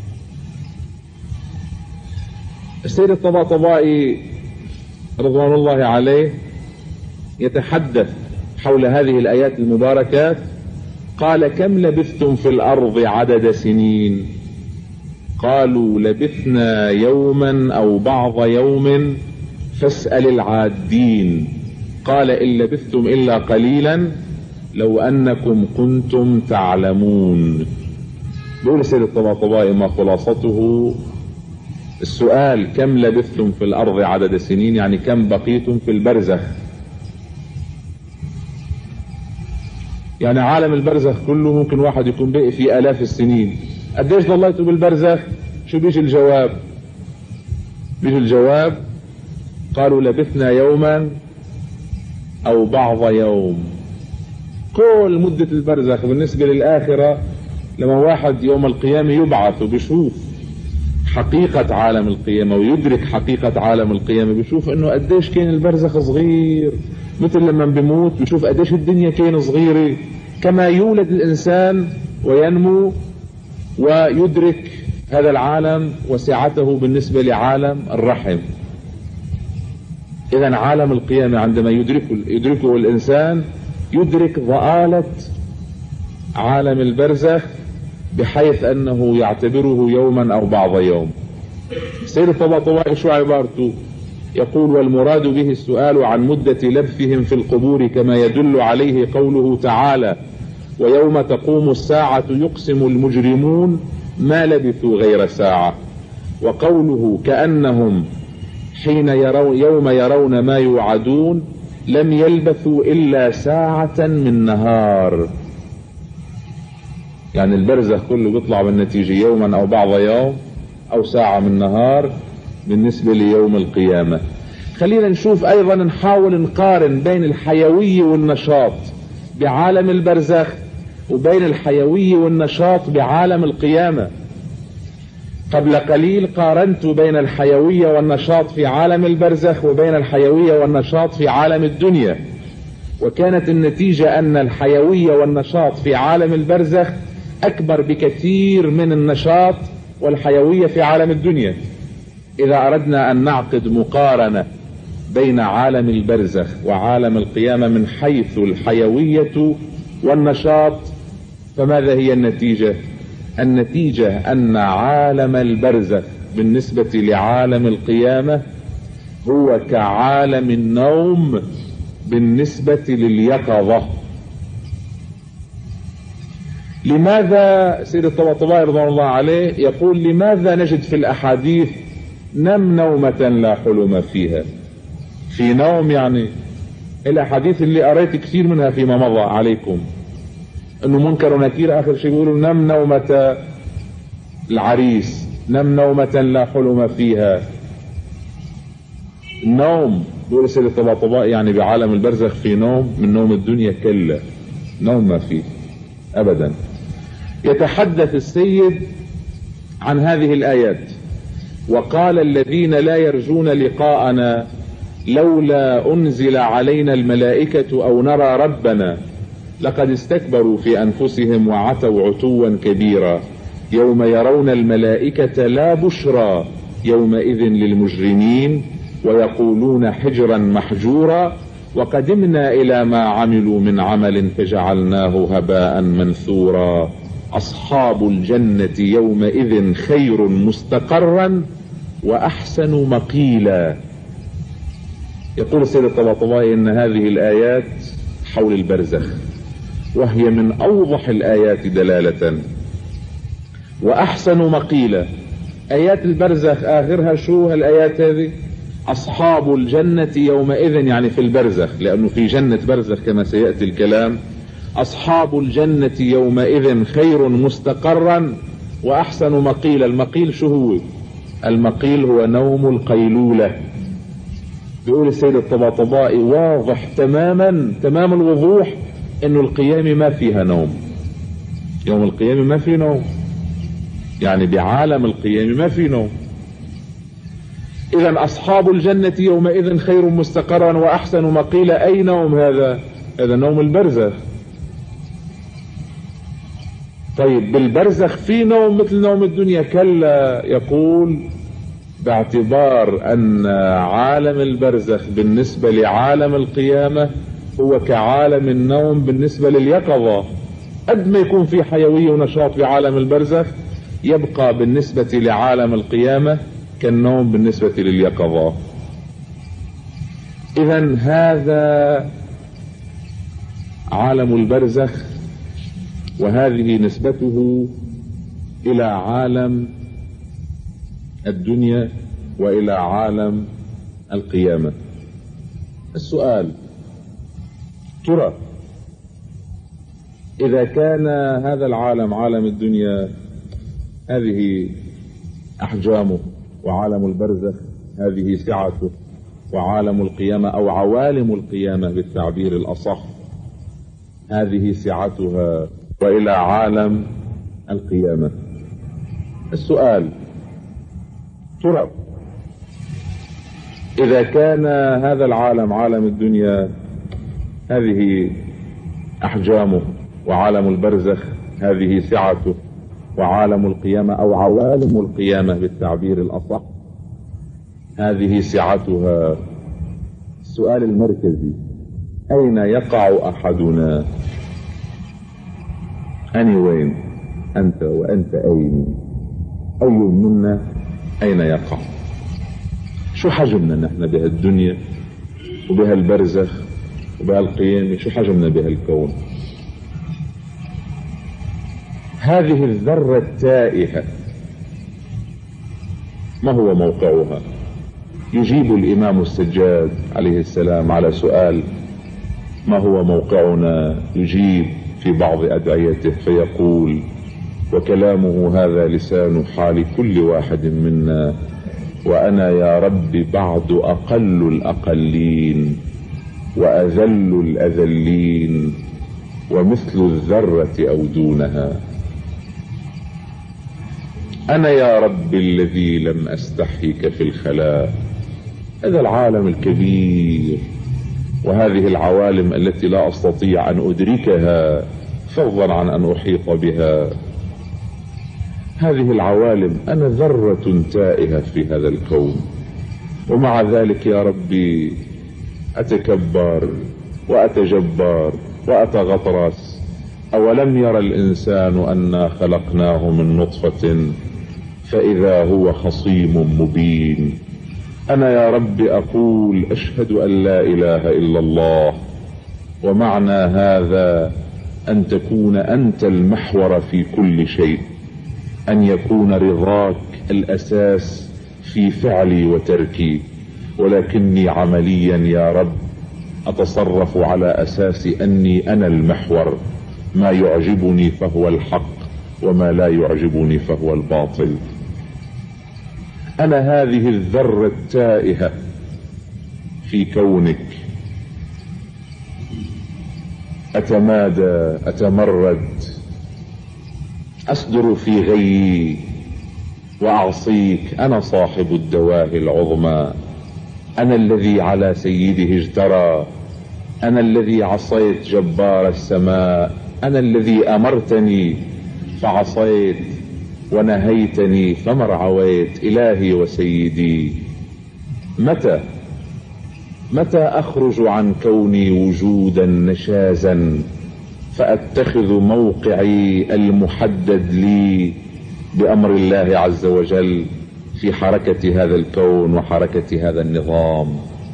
A: السيد الطباطبائي رضوان الله عليه يتحدث حول هذه الآيات المباركات، قال: كم لبثتم في الأرض عدد سنين؟ قالوا: لبثنا يوما أو بعض يوم فاسأل العادين. قال: إن لبثتم إلا قليلا لو أنكم كنتم تعلمون. بيقول السيد الطباطبائي ما خلاصته السؤال: كم لبثتم في الأرض عدد سنين؟ يعني كم بقيتم في البرزخ. يعني عالم البرزخ كله ممكن واحد يكون بقي في آلاف السنين. قديش ضليتوا بالبرزخ؟ شو بيجي الجواب؟ بيجي الجواب: قالوا لبثنا يوما أو بعض يوم. كل مدة البرزخ بالنسبة للآخرة، لما واحد يوم القيامة يبعث وبيشوف حقيقة عالم القيامة ويدرك حقيقة عالم القيامة، بيشوف انه قديش كان البرزخ صغير، مثل لما بيموت بيشوف قديش الدنيا كان صغيرة. كما يولد الإنسان وينمو ويدرك هذا العالم وسعته بالنسبة لعالم الرحم. إذن عالم القيامة عندما يدركه, يدركه الإنسان يدرك ضآلة عالم البرزخ بحيث أنه يعتبره يوما أو بعض يوم. السيد الطباطبائي شو عبارته؟ يقول: والمراد به السؤال عن مدة لبثهم في القبور، كما يدل عليه قوله تعالى: ويوم تقوم الساعة يقسم المجرمون ما لبثوا غير ساعة. وقوله: كأنهم حين يرون يوم يرون ما يوعدون لم يلبثوا إلا ساعة من نهار. يعني البرزخ كله بيطلع بالنتيجة يوما أو بعض يوم أو ساعة من نهار بالنسبة ليوم القيامة. خلينا نشوف ايضا، نحاول نقارن بين الحيوية والنشاط بعالم البرزخ وبين الحيوية والنشاط بعالم القيامة. قبل قليل قارنت بين الحيوية والنشاط في عالم البرزخ وبين الحيوية والنشاط في عالم الدنيا، وكانت النتيجة أن الحيوية والنشاط في عالم البرزخ أكبر بكثير من النشاط والحيوية في عالم الدنيا. إذا أردنا أن نعقد مقارنة بين عالم البرزخ وعالم القيامة من حيث الحيوية والنشاط، فماذا هي النتيجة؟ النتيجة أن عالم البرزخ بالنسبة لعالم القيامة هو كعالم النوم بالنسبة لليقظة. لماذا سيد الطباطبائي رضوان الله عليه يقول لماذا نجد في الأحاديث نم نومة لا حلم فيها؟ في نوم يعني الأحاديث اللي قريت كثير منها فيما مضى عليكم انه منكر ونكير، اخر شيء يقولوا نم نومة العريس، نم نومة لا حلم فيها. النوم بيقول سيد الطباطبائي يعني بعالم البرزخ في نوم من نوم الدنيا؟ كلا، نوم ما فيه ابدا. يتحدث السيد عن هذه الآيات: وقال الذين لا يرجون لقاءنا لولا أنزل علينا الملائكة أو نرى ربنا لقد استكبروا في أنفسهم وعتوا عتوا كبيرا يوم يرون الملائكة لا بشرى يومئذ للمجرمين ويقولون حجرا محجورا وقدمنا إلى ما عملوا من عمل فجعلناه هباء منثورا أصحاب الجنة يومئذ خير مستقرا وأحسن مقيلا. يقول السيد الطباطبائي إن هذه الآيات حول البرزخ، وهي من أوضح الآيات دلالة وأحسن مقيلا. آيات البرزخ آخرها شو هالآيات هذه؟ أصحاب الجنة يومئذ، يعني في البرزخ، لأنه في جنة برزخ كما سيأتي الكلام. أصحاب الجنة يومئذ خير مستقرا وأحسن مقيلا. المقيل شو هو؟ المقيل هو نوم القيلولة. بيقول السيد الطباطبائي واضح تماما تمام الوضوح انه القيامة ما فيها نوم. يوم القيامة ما في نوم، يعني بعالم القيامة ما في نوم. اذا اصحاب الجنة يومئذ خير مستقرا واحسن مقيلا. اي نوم هذا؟ هذا نوم البرزخ. طيب بالبرزخ في نوم مثل نوم الدنيا؟ كلا. يقول باعتبار ان عالم البرزخ بالنسبة لعالم القيامة هو كعالم النوم بالنسبة لليقظة. قد ما يكون في حيوية ونشاط في عالم البرزخ، يبقى بالنسبة لعالم القيامة كالنوم بالنسبة لليقظة. إذن هذا عالم البرزخ، وهذه نسبته إلى عالم الدنيا وإلى عالم القيامة. السؤال: ترى إذا كان هذا العالم عالم الدنيا هذه أحجامه، وعالم البرزخ هذه سعته، وعالم القيامة أو عوالم القيامة بالتعبير الأصح هذه سعتها، وإلى عالم القيامة، السؤال: ترى إذا كان هذا العالم عالم الدنيا هذه أحجامه، وعالم البرزخ هذه سعته، وعالم القيامة أو عوالم القيامة بالتعبير الأصح هذه سعتها، السؤال المركزي: أين يقع أحدنا؟ أني وين؟ أنت وأنت أين؟ أي منا أين يقع؟ شو حجمنا نحن بهالدنيا وبهالبرزخ وبهالقيامة؟ شو حجمنا بهالكون؟ هذه الذرة التائهة ما هو موقعها؟ يجيب الإمام السجاد عليه السلام على سؤال ما هو موقعنا، يجيب في بعض أدعيته فيقول: وكلامه هذا لسان حال كل واحد منا وأنا يا رب بعد أقل الأقلين وأذل الأذلين ومثل الذرة أو دونها. أنا يا رب الذي لم أستحيك في الخلاء. هذا العالم الكبير وهذه العوالم التي لا أستطيع أن أدركها فضلا عن أن أحيط بها. هذه العوالم أنا ذرة تائهة في هذا الكون، ومع ذلك يا ربي أتكبر وأتجبر وأتغطرس. أولم يرى الإنسان أنا خلقناه من نطفة فإذا هو خصيم مبين. أنا يا رب أقول أشهد أن لا إله إلا الله، ومعنى هذا أن تكون أنت المحور في كل شيء، أن يكون رضاك الأساس في فعلي وتركي، ولكني عمليا يا رب أتصرف على أساس أني أنا المحور. ما يعجبني فهو الحق، وما لا يعجبني فهو الباطل. أنا هذه الذرة التائهة في كونك، أتمادى أتمرد أصدر في غيي وأعصيك. أنا صاحب الدواهي العظمى، أنا الذي على سيده اجترى، أنا الذي عصيت جبار السماء، أنا الذي أمرتني فعصيت ونهيتني فما رعويت. إلهي وسيدي، متى متى أخرج عن كوني وجودا نشازا فأتخذ موقعي المحدد لي بأمر الله عز وجل في حركة هذا الكون وحركة هذا النظام؟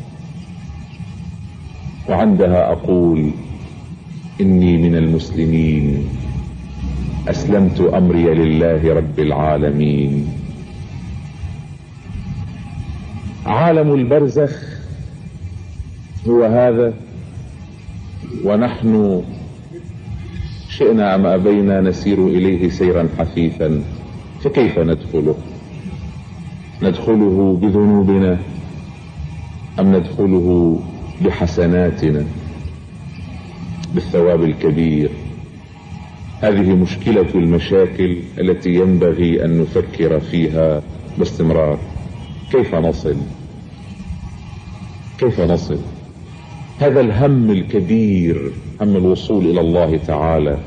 A: وعندها أقول إني من المسلمين، أسلمت أمري لله رب العالمين. عالم البرزخ هو هذا، ونحن شئنا أم أبينا نسير إليه سيرا حثيثا. فكيف ندخله؟ ندخله بذنوبنا أم ندخله بحسناتنا بالثواب الكبير؟ هذه مشكلة المشاكل التي ينبغي أن نفكر فيها باستمرار. كيف نصل؟ كيف نصل؟ هذا الهم الكبير، هم الوصول إلى الله تعالى،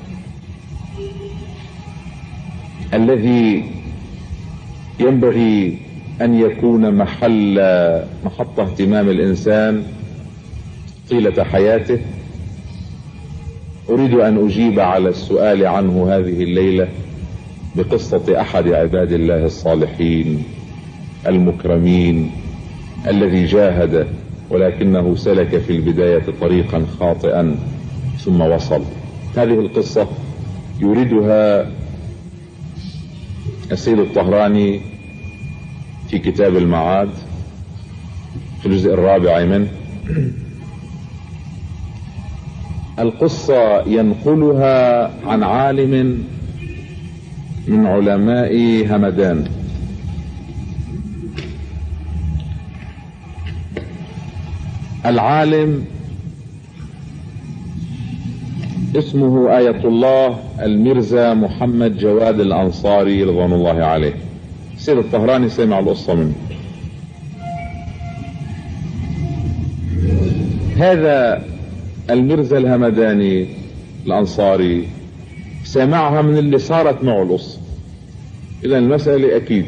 A: الذي ينبغي أن يكون محل محط اهتمام الإنسان طيلة حياته. أريد أن أجيب على السؤال عنه هذه الليلة بقصة أحد عباد الله الصالحين المكرمين الذي جاهد، ولكنه سلك في البداية طريقا خاطئا ثم وصل. هذه القصة يريدها السيد الطهراني في كتاب المعاد في الجزء الرابع منه. القصة ينقلها عن عالم من علماء همدان، العالم اسمه آية الله الميرزا محمد جواد الأنصاري رضوان الله عليه. السيد الطهراني سمع القصة منه. هذا الميرزا الهمداني الأنصاري سمعها من اللي صارت معه القصة. إذا المسألة أكيد.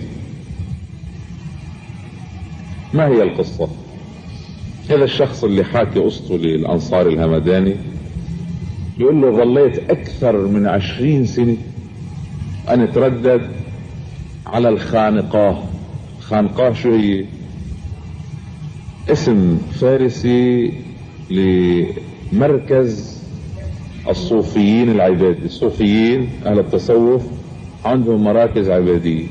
A: ما هي القصة؟ هذا الشخص اللي حاكي قصته للأنصاري الهمداني يقول له ظليت أكثر من عشرين سنة أن أتردد على الخانقاه. خانقاه شو هي؟ اسم فارسي لمركز الصوفيين العبادي. الصوفيين أهل التصوف عندهم مراكز عبادية.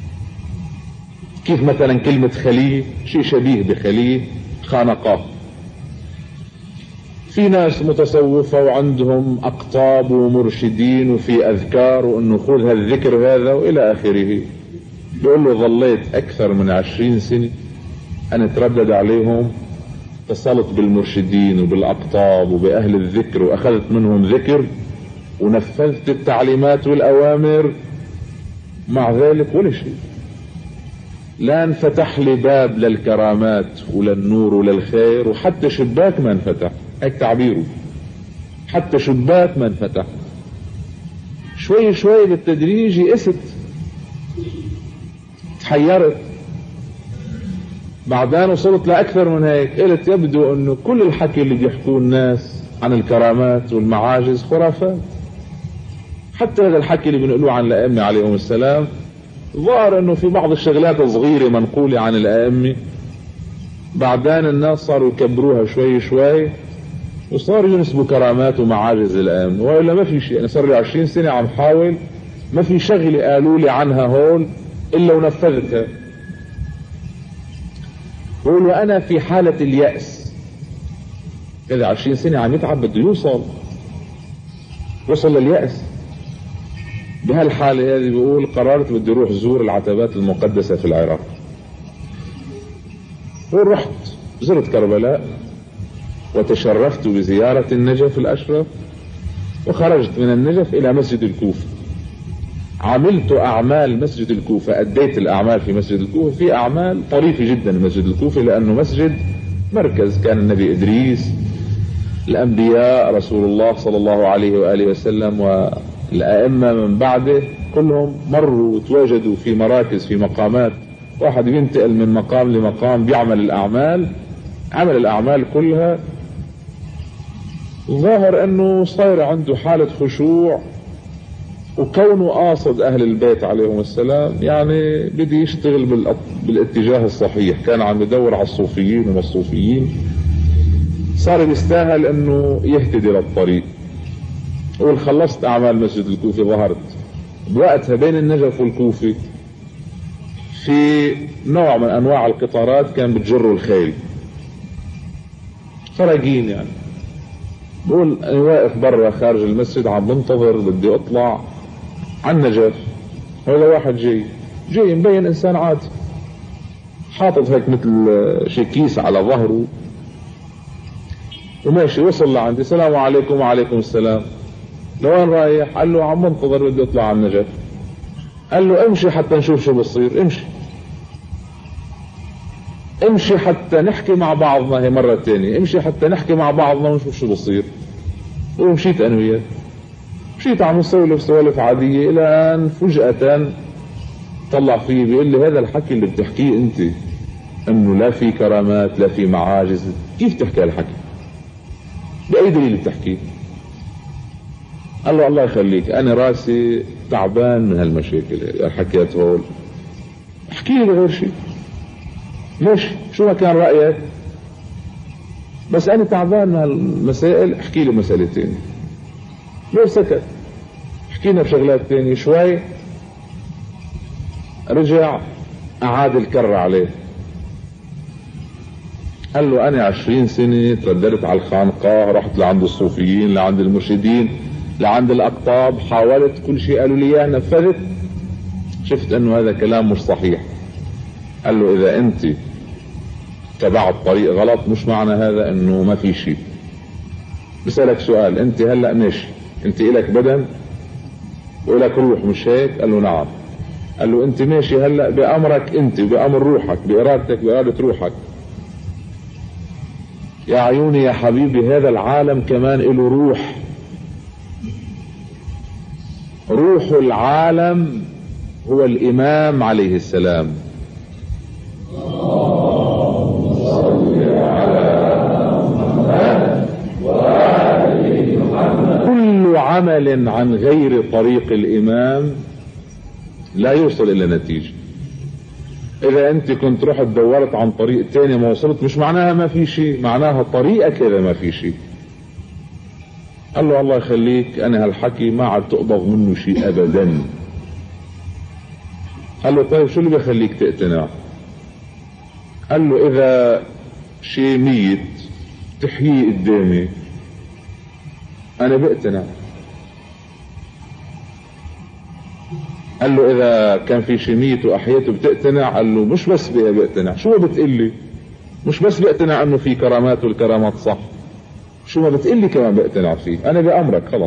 A: كيف مثلا كلمة خلية شيء شبيه بخلية، خانقاه. في ناس متصوفة وعندهم أقطاب ومرشدين وفي أذكار وأنه خذ هالذكر هذا وإلى آخره. بيقول له ظليت اكثر من عشرين سنة انا اتردد عليهم، اتصلت بالمرشدين وبالاقطاب وباهل الذكر واخذت منهم ذكر ونفذت التعليمات والاوامر، مع ذلك ولا شيء. لا انفتح لي باب للكرامات ولا النور ولا الخير، وحتى شباك ما انفتح، هيك تعبيره، حتى شباك ما انفتح. شوي شوي بالتدريج يئست، تحيرت، بعدين وصلت لأكثر من هيك، قلت يبدو انه كل الحكي اللي بيحكوه الناس عن الكرامات والمعاجز خرافات. حتى هذا الحكي اللي بنقولوه عن الأئمة عليهم السلام، ظهر انه في بعض الشغلات صغيرة منقولة عن الأئمة، بعدين الناس صاروا يكبروها شوي شوي وصاروا ينسبوا كرامات ومعاجز الأئمة، وإلا ما في شيء. أنا صار لي عشرين سنة عم حاول، ما في شغلة قالوا لي عنها هون إلا ونفذتها. بقول وأنا في حالة اليأس، كذا عشرين سنة عم يتعب بده يوصل، وصل لليأس. بهالحالة هذه بيقول قررت بدي اروح زور العتبات المقدسة في العراق. ورحت زرت كربلاء وتشرفت بزيارة النجف الأشرف، وخرجت من النجف إلى مسجد الكوفة. عملت أعمال مسجد الكوفة، أديت الأعمال في مسجد الكوفة. في أعمال طريفة جدا مسجد الكوفة، لأنه مسجد مركز، كان النبي إدريس، الأنبياء، رسول الله صلى الله عليه وآله وسلم والأئمة من بعده كلهم مروا وتواجدوا في مراكز، في مقامات. واحد بينتقل من مقام لمقام بيعمل الأعمال، عمل الأعمال كلها. ظاهر أنه صاير عنده حالة خشوع، وكونه قاصد أهل البيت عليهم السلام، يعني بدي يشتغل بالاتجاه الصحيح. كان عم يدور على الصوفيين وما الصوفيين، صار بيستاهل أنه يهتدي للطريق. وخلصت أعمال مسجد الكوفة. ظهرت بوقتها بين النجف والكوفة في نوع من أنواع القطارات كان بتجروا الخيل، فرقين يعني. بقول أنا واقف برا خارج المسجد عم بنتظر، بدي أطلع على النجف. هذا واحد جاي جاي مبين إنسان عادي، حاطط هيك مثل شي كيس على ظهره وماشي. وصل لعندي، السلام عليكم. وعليكم السلام. لوين رايح؟ قال له عم بنتظر بدي أطلع على النجف. قال له امشي حتى نشوف شو بصير. امشي امشي حتى نحكي مع بعضنا. هي مرة تانية، امشي حتى نحكي مع بعضنا ونشوف شو بصير. ومشيت انا وياه، مشيت عم نسولف سوالف عادية، الى ان فجأة طلع فيه بيقول لي هذا الحكي اللي بتحكيه انت انه لا في كرامات لا في معاجز، كيف تحكي هالحكي؟ بأي دليل بتحكيه؟ قال له الله يخليك انا راسي تعبان من هالمشاكل اللي حكيت هول، احكي لي بغير شيء. ماشي، شو ما كان رأيك، بس انا تعبان من هالمسائل، احكي لي مسألتين. لو سكت حكينا بشغلات تانية شوي، رجع اعاد الكرة عليه. قال له انا عشرين سنة ترددت على الخانقاه، رحت لعند الصوفيين، لعند المرشدين، لعند الاقطاب، حاولت كل شيء قالوا لي اياه نفذت، شفت انه هذا كلام مش صحيح. قال له اذا انت تبعت طريق غلط مش معنى هذا انه ما في شيء. بسألك سؤال، انت هلأ ماشي، انت الك بدن والك روح مش هيك؟ قال له نعم. قال له انت ماشي هلأ بأمرك انت، بأمر روحك، بإرادتك، بإرادة روحك. يا عيوني يا حبيبي، هذا العالم كمان له روح. روح العالم هو الإمام عليه السلام. كل عمل عن غير طريق الإمام لا يوصل إلى نتيجة. إذا أنت كنت رحت دورت عن طريق تاني ما وصلت، مش معناها ما في شيء، معناها طريقك إذا ما في شيء. قال له الله يخليك أنا هالحكي ما عاد تقبض منه شيء أبدا. قال له طيب شو اللي بيخليك تقتنع؟ قال له إذا شيء ميت تحييه قدامي أنا بقتنع. قال له اذا كان في شي ميت واحيته بتقتنع؟ قال له مش بس بها بقتنع، شو ما بتقلي؟ مش بس بقتنع انه في كرامات والكرامات صح، شو ما بتقلي كمان بقتنع فيه، انا بأمرك خلص.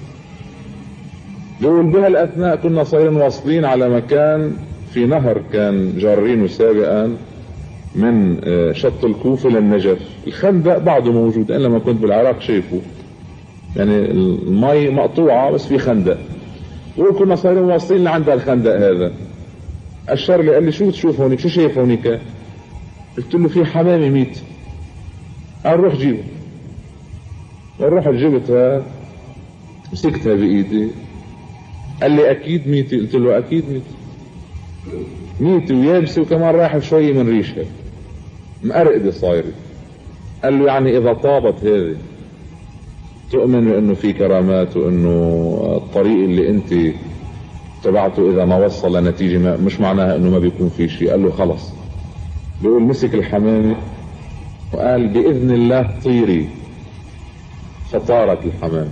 A: بيقول بها الاثناء كنا صايرين واصلين على مكان في نهر كان جارينه سابقا من شط الكوفة للنجف، الخندق بعده موجود، انا لما كنت بالعراق شايفه، يعني المي مقطوعة بس في خندق، وكنا صايرين واصلين لعند الخندق هذا. اشار لي قال لي شو بتشوف هونيك؟ شو شايف هونيك؟ قلت له في حمامة ميت. قال روح جيبه. رحت جبتها مسكتها بايدي، قال لي اكيد ميتة؟ قلت له اكيد ميتة، ميتة ويابسة وكمان رايحة شوية من ريشها مقرقدة صايرة. قال له يعني اذا طابت هذه تؤمن انه في كرامات وانه الطريق اللي انت تبعته اذا ما وصل لنتيجة ما مش معناها انه ما بيكون في شيء؟ قال له خلص. بيقول مسك الحمامة وقال باذن الله طيري، فطارت الحمامة.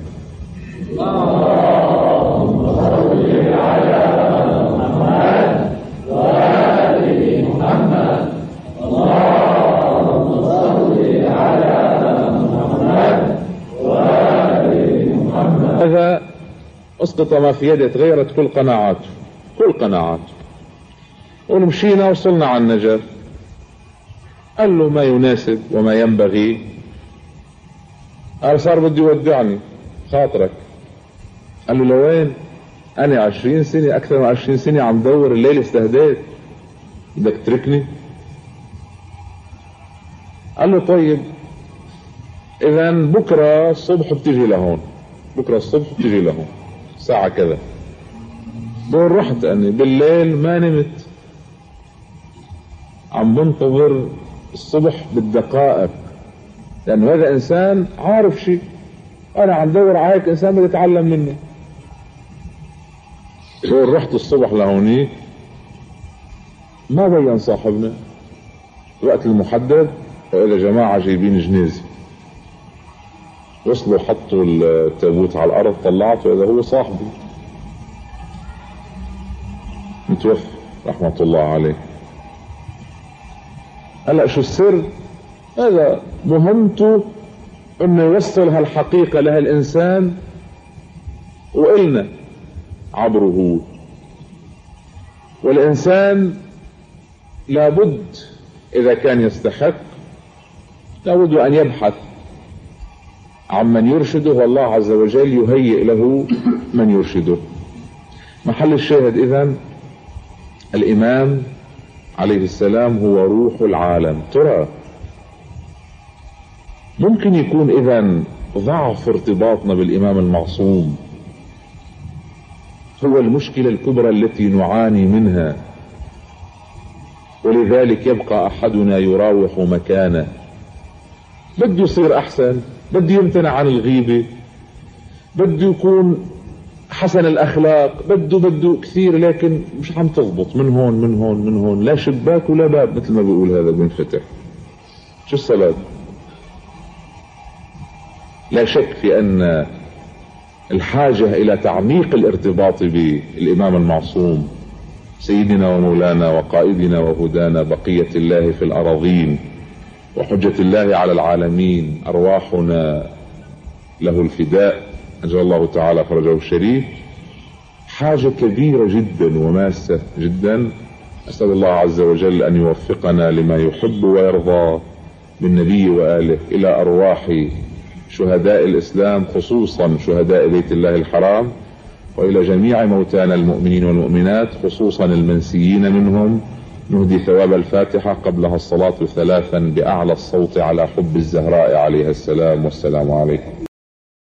A: اللهم صل على محمد وآل محمد. اللهم صل على محمد وآل محمد. هذا اسقط ما في يده، تغيرت كل قناعاته، كل قناعاته. ومشينا وصلنا على النجف. قال له ما يناسب وما ينبغي. قال صار بده يودعني، خاطرك. قال له لوين؟ انا عشرين سنة، اكثر من عشرين سنة عم دور، الليل استهديت، بدك تتركني؟ قال له طيب اذا بكرة الصبح بتجي لهون، بكرة الصبح بتجي لهون ساعة كذا. بقول رحت اني بالليل ما نمت، عم بنتظر الصبح بالدقائق، لأنه هذا إنسان عارف شيء، أنا عم دور على هيك إنسان بدي أتعلم منه. بقول رحت الصبح لهونيك ما بين صاحبنا الوقت المحدد، وإذا جماعة جايبين جنازة. وصلوا حطوا التابوت على الأرض، طلعت وإذا هو صاحبي متوفى رحمة الله عليه. هلا شو السر؟ هذا مهمته انه يوصل هالحقيقة لهالانسان وإلنا عبره هو. والانسان لابد اذا كان يستحق لابد ان يبحث عن من يرشده، والله عز وجل يهيئ له من يرشده. محل الشاهد اذن الامام عليه السلام هو روح العالم. ترى ممكن يكون اذن ضعف ارتباطنا بالامام المعصوم هو المشكلة الكبرى التي نعاني منها، ولذلك يبقى احدنا يراوح مكانه، بده يصير احسن، بده يمتنع عن الغيبة، بده يكون حسن الاخلاق، بده بده كثير، لكن مش عم تضبط، من هون من هون من هون، لا شباك ولا باب مثل ما بيقول هذا بينفتح. شو السبب؟ لا شك في ان الحاجة الى تعميق الارتباط بالامام المعصوم سيدنا ومولانا وقائدنا وهدانا بقية الله في الأراضين وحجة الله على العالمين، أرواحنا له الفداء، أجل الله تعالى فرجه الشريف، حاجة كبيرة جدا وماسة جدا. أسأل الله عز وجل أن يوفقنا لما يحب ويرضى بالنبي وآله إلى أرواح شهداء الإسلام، خصوصا شهداء بيت الله الحرام، وإلى جميع موتانا المؤمنين والمؤمنات، خصوصا المنسيين منهم. نهدي ثواب الفاتحة قبلها الصلاة ثلاثا بأعلى الصوت على حب الزهراء عليها السلام، والسلام عليكم.